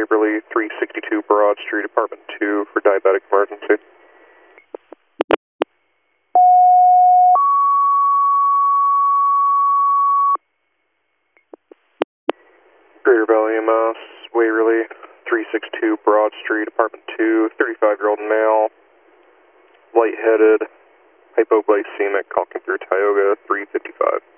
Waverly, 362 Broad Street, Apartment 2 for diabetic emergency. Greater Valley EMS, Waverly, 362 Broad Street, Apartment 2, 35-year-old male, lightheaded, hypoglycemic, calking through Tioga, 355.